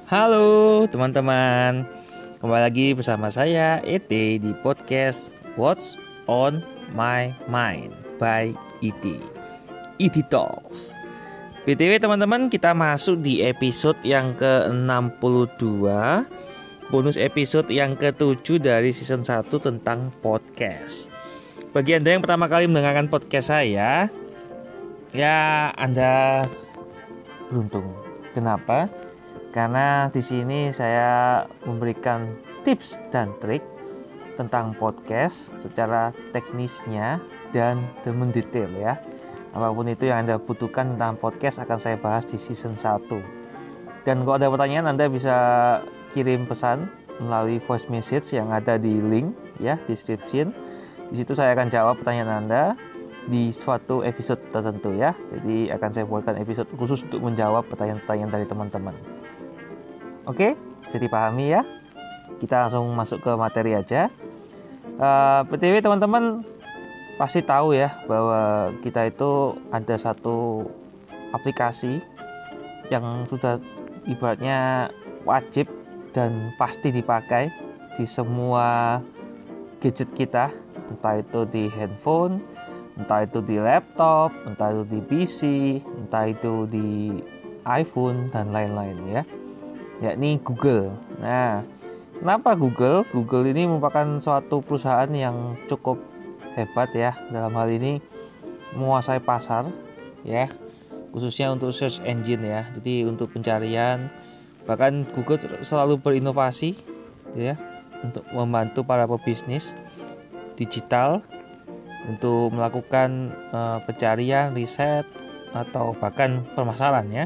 Halo teman-teman, kembali lagi bersama saya ET di podcast What's on My Mind by ET Talks. BTW teman-teman, kita masuk di episode yang ke-62, bonus episode yang ke-7 dari season 1 tentang podcast. Bagi Anda yang pertama kali mendengarkan podcast saya, ya Anda beruntung. Kenapa? Karena di sini saya memberikan tips dan trik tentang podcast secara teknisnya dan mendetail ya. Apapun itu yang Anda butuhkan tentang podcast akan saya bahas di season 1. Dan kalau ada pertanyaan, Anda bisa kirim pesan melalui voice message yang ada di link ya, description. Di situ saya akan jawab pertanyaan Anda di suatu episode tertentu ya. Jadi akan saya buatkan episode khusus untuk menjawab pertanyaan-pertanyaan dari teman-teman. Oke, jadi pahami ya. Kita langsung masuk ke materi aja. BTW teman-teman pasti tahu ya bahwa kita itu ada satu aplikasi yang sudah ibaratnya wajib dan pasti dipakai di semua gadget kita, entah itu di handphone, entah itu di laptop, entah itu di PC, entah itu di iPhone dan lain-lain ya, yakni Google. Nah, kenapa Google? Google ini merupakan suatu perusahaan yang cukup hebat ya, dalam hal ini menguasai pasar ya, khususnya untuk search engine ya. Jadi untuk pencarian, bahkan Google selalu berinovasi ya untuk membantu para pebisnis digital untuk melakukan pencarian, riset atau bahkan permasalahan ya.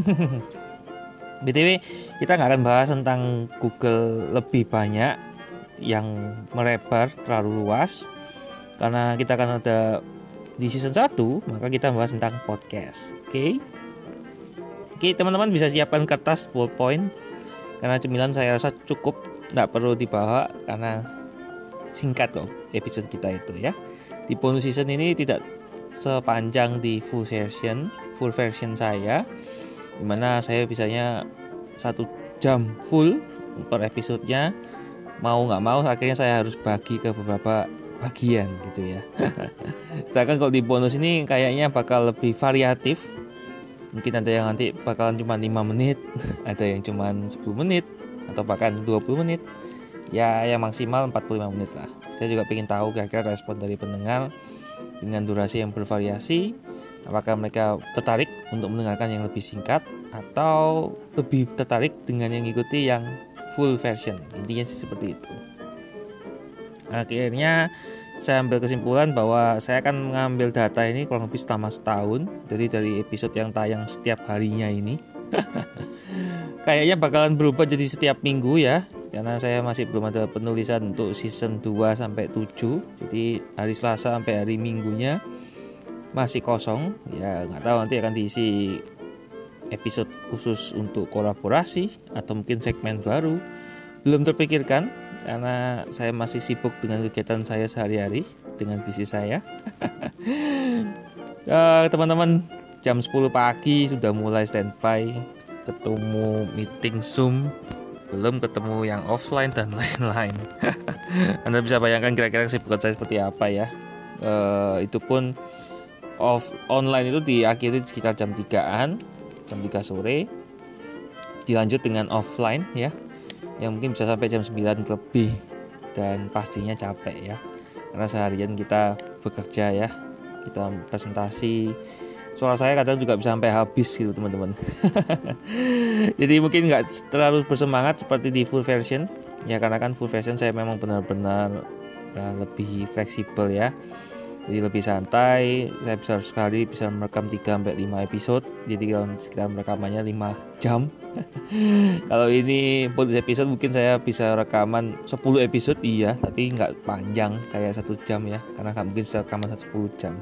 BTW kita nggak akan bahas tentang Google lebih banyak yang melebar terlalu luas, karena kita akan ada di season 1, maka kita bahas tentang podcast. Oke, teman-teman bisa siapkan kertas ballpoint, karena cemilan saya rasa cukup, nggak perlu dibawa karena singkat loh episode kita itu ya. Di bonus season ini tidak sepanjang di full version saya, dimana saya bisanya 1 jam full per episodenya. Mau nggak mau akhirnya saya harus bagi ke beberapa bagian gitu ya. Sedangkan kalau di bonus ini kayaknya bakal lebih variatif. Mungkin ada yang nanti bakalan cuma 5 menit, ada yang cuma 10 menit, atau bahkan 20 menit. Ya yang maksimal 45 menit lah. Saya juga ingin tahu kira-kira respon dari pendengar dengan durasi yang bervariasi. Apakah mereka tertarik untuk mendengarkan yang lebih singkat atau lebih tertarik dengan yang mengikuti yang full version. Intinya sih seperti itu. Akhirnya saya ambil kesimpulan bahwa saya akan mengambil data ini kurang lebih selama setahun. Jadi dari episode yang tayang setiap harinya ini kayaknya bakalan berubah jadi setiap minggu ya, karena saya masih belum ada penulisan untuk season 2 sampai 7. Jadi hari Selasa sampai hari Minggunya masih kosong ya, nggak tahu nanti akan diisi episode khusus untuk kolaborasi atau mungkin segmen baru, belum terpikirkan karena saya masih sibuk dengan kegiatan saya sehari-hari dengan bisnis saya. Teman-teman, jam 10 pagi sudah mulai standby, ketemu meeting Zoom, belum ketemu yang offline dan lain-lain. Anda bisa bayangkan kira-kira kesibukan saya seperti apa ya. Itu pun online itu diakhiri sekitar jam 3 sore, dilanjut dengan offline ya, yang mungkin bisa sampai jam 9 lebih, dan pastinya capek ya, karena seharian kita bekerja ya, kita presentasi. Suara saya kadang juga bisa sampai habis gitu teman-teman. Jadi mungkin nggak terlalu bersemangat seperti di full version ya, karena kan full version saya memang benar-benar lebih fleksibel ya. Jadi lebih santai, saya bisa merekam 3-5 episode. Jadi kalau sekitar merekamannya 5 jam. Kalau ini bonus episode mungkin saya bisa rekaman 10 episode iya, tapi nggak panjang kayak 1 jam ya, karena nggak mungkin saya rekaman 10 jam.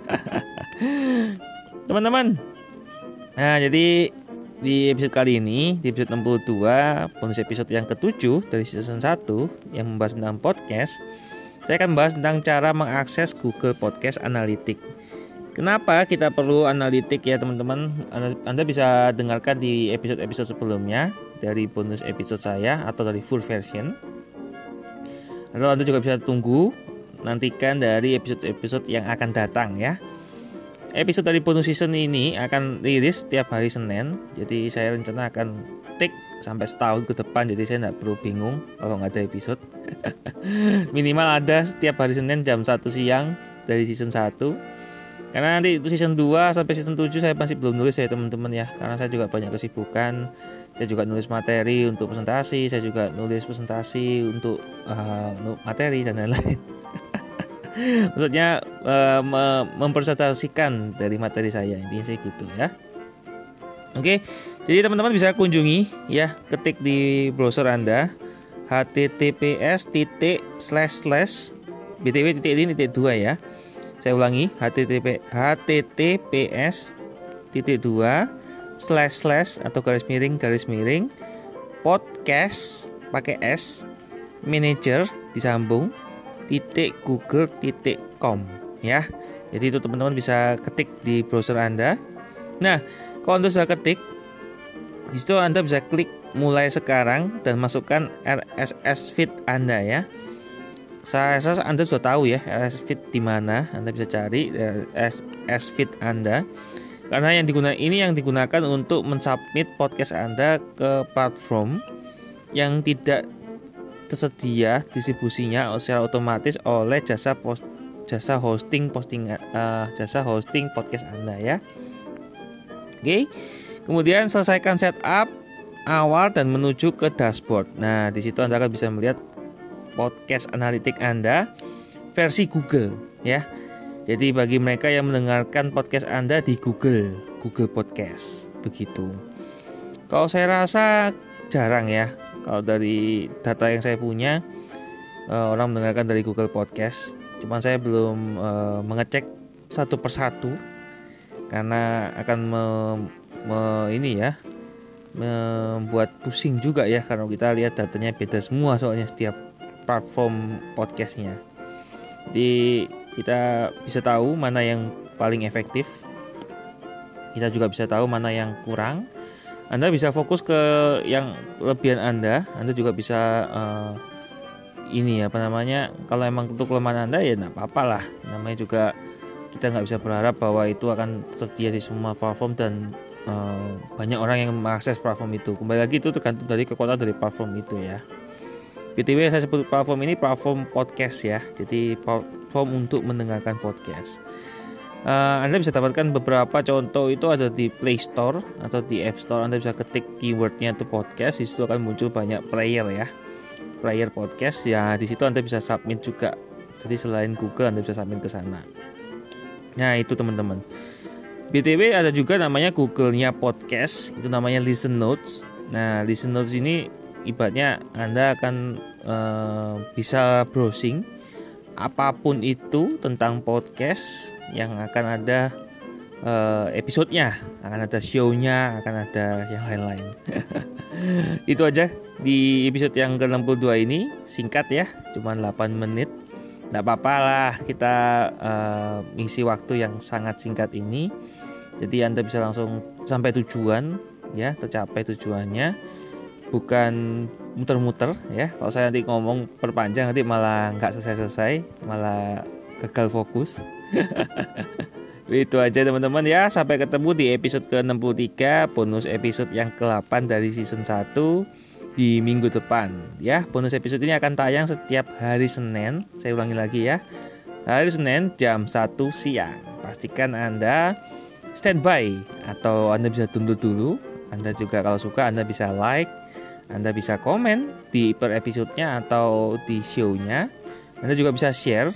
Teman-teman, nah jadi di episode kali ini, di episode 62, bonus episode yang ke-7 dari season 1 yang membahas tentang podcast, saya akan membahas tentang cara mengakses Google Podcast Analytics. Kenapa kita perlu analitik ya teman-teman? Anda bisa dengarkan di episode-episode sebelumnya dari bonus episode saya atau dari full version. Atau Anda juga bisa tunggu, nantikan dari episode-episode yang akan datang ya. Episode dari bonus season ini akan rilis setiap hari Senin. Jadi saya rencana akan take sampai setahun ke depan. Jadi saya tidak perlu bingung kalau nggak ada episode. Minimal ada setiap hari Senin jam 1 siang dari season 1. Karena nanti itu season 2 sampai season 7 saya masih belum nulis ya teman-teman ya. Karena saya juga banyak kesibukan. Saya juga nulis materi untuk presentasi. Saya juga nulis presentasi untuk materi dan lain-lain. Maksudnya mempresentasikan dari materi saya. Intinya sih gitu ya. Oke, jadi teman-teman bisa kunjungi ya, ketik di browser Anda https://btw.ini.2 ya. Saya ulangi, https:// atau garis miring podcast pakai s manager disambung .google.com ya. Jadi itu teman-teman bisa ketik di browser Anda. Nah, kalau Anda sudah ketik, di situ Anda bisa klik mulai sekarang dan masukkan RSS feed Anda ya. Saya rasa Anda sudah tahu ya RSS feed di mana. Anda bisa cari RSS feed Anda. Karena yang digunakan untuk mensubmit podcast Anda ke platform yang tidak tersedia distribusinya secara otomatis oleh jasa hosting podcast Anda ya. Oke. Kemudian selesaikan setup awal dan menuju ke dashboard. Nah, di situ Anda akan bisa melihat podcast analitik Anda versi Google ya. Jadi bagi mereka yang mendengarkan podcast Anda di Google Podcast begitu. Kalau saya rasa jarang ya. Kalau dari data yang saya punya orang mendengarkan dari Google Podcast. Cuman saya belum mengecek satu persatu karena akan membuat pusing juga ya karena kita lihat datanya beda semua soalnya setiap platform podcastnya. Jadi kita bisa tahu mana yang paling efektif. Kita juga bisa tahu mana yang kurang. Anda bisa fokus ke yang kelebihan Anda juga bisa kalau emang untuk kelemahan Anda ya enggak apa-apa lah. Namanya juga kita nggak bisa berharap bahwa itu akan tersedia di semua platform dan banyak orang yang mengakses platform itu. Kembali lagi itu tergantung dari kekuatan dari platform itu ya. BTW saya sebut platform ini platform podcast ya. Jadi platform untuk mendengarkan podcast. Anda bisa dapatkan beberapa contoh itu ada di Play Store atau di App Store. Anda bisa ketik keywordnya itu podcast, di situ akan muncul banyak player ya, player podcast ya. Di situ Anda bisa submit juga. Jadi selain Google Anda bisa submit ke sana. Nah itu teman-teman. BTW ada juga namanya Google-nya podcast, itu namanya Listen Notes. Nah Listen Notes ini ibaratnya Anda akan bisa browsing apapun itu tentang podcast yang akan ada episodenya, akan ada show-nya, akan ada yang lain-lain. Itu aja di episode yang ke-62 ini, singkat ya, cuma 8 menit. Nggak apa-apa lah kita mengisi waktu yang sangat singkat ini. Jadi Anda bisa langsung sampai tujuan ya, tercapai tujuannya, bukan muter-muter ya. Kalau saya nanti ngomong perpanjang nanti malah nggak selesai-selesai, malah gagal fokus. Itu aja teman-teman ya. Sampai ketemu di episode ke-63, bonus episode yang ke-8 dari season 1 di minggu depan ya. Bonus episode ini akan tayang setiap hari Senin. Saya ulangi lagi ya. Hari Senin jam 1 siang. Pastikan Anda standby atau Anda bisa tunda dulu. Anda juga kalau suka Anda bisa like, Anda bisa komen di per episodenya atau di show-nya. Anda juga bisa share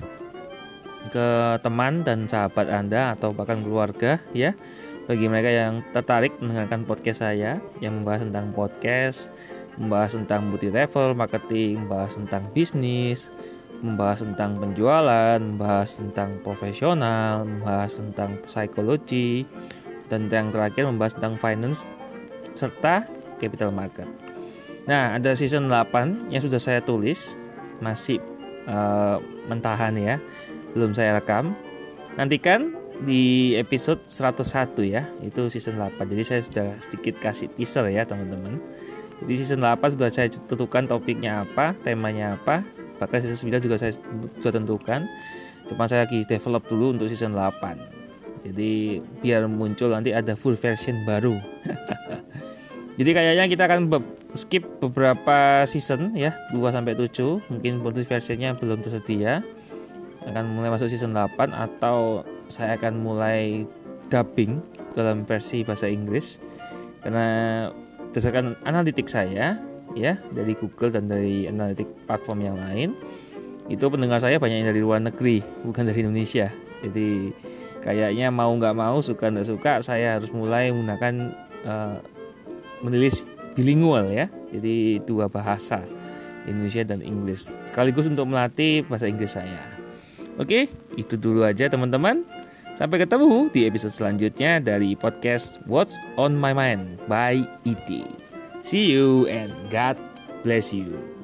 ke teman dan sahabat Anda atau bahkan keluarga ya. Bagi mereka yang tertarik mendengarkan podcast saya yang membahas tentang podcast, membahas tentang multi level marketing, membahas tentang bisnis, membahas tentang penjualan, membahas tentang profesional, membahas tentang psikologi, dan yang terakhir membahas tentang finance serta capital market. Nah, ada season 8 yang sudah saya tulis, masih mentahan ya, belum saya rekam. Nantikan di episode 101 ya, itu season 8. Jadi saya sudah sedikit kasih teaser ya teman-teman. Di season 8 sudah saya tentukan topiknya apa, temanya apa. Bahkan season 9 juga saya sudah tentukan. Cuma saya lagi develop dulu untuk season 8. Jadi biar muncul nanti ada full version baru. Jadi kayaknya kita akan skip beberapa season ya, 2-7. Mungkin bonus versinya belum tersedia. Akan mulai masuk season 8 atau saya akan mulai dubbing dalam versi bahasa Inggris. Karena berdasarkan analitik saya ya dari Google dan dari analitik platform yang lain, itu pendengar saya banyak yang dari luar negeri, bukan dari Indonesia. Jadi kayaknya mau nggak mau, suka nggak suka, saya harus mulai menggunakan menulis bilingual ya. Jadi dua bahasa, Indonesia dan Inggris, sekaligus untuk melatih bahasa Inggris saya. Oke, itu dulu aja teman-teman. Sampai ketemu di episode selanjutnya dari podcast What's on My Mind by E.T. See you and God bless you.